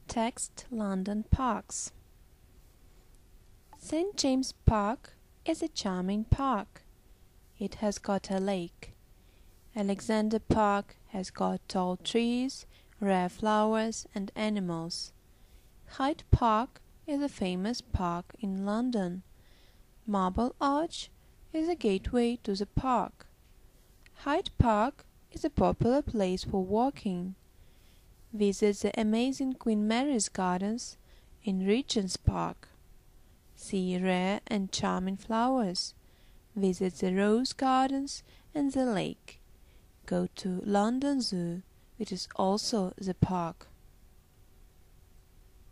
Text London Parks. St. James Park is a charming park. It has got a lake. Alexander Park has got tall trees, rare flowers and animals. Hyde Park is a famous park in London. Marble Arch is a gateway to the park. Hyde Park is a popular place for walking. Visit the amazing Queen Mary's Gardens in Regent's Park. See rare and charming flowers. Visit the Rose Gardens and the lake. Go to London Zoo, which is also the park.